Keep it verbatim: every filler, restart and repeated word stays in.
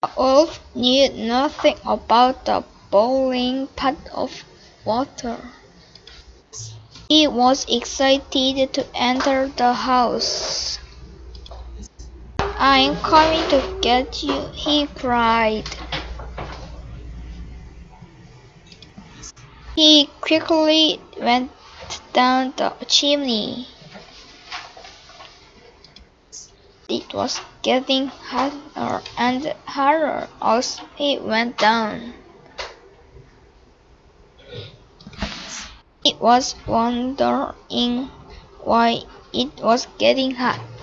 The wolf knew nothing about the boiling pot of water. He was excited to enter the house. "I'm coming to get you," he cried. He quickly went down the chimney. It was getting hotter and hotter as he went down. He was wondering why it was getting hot.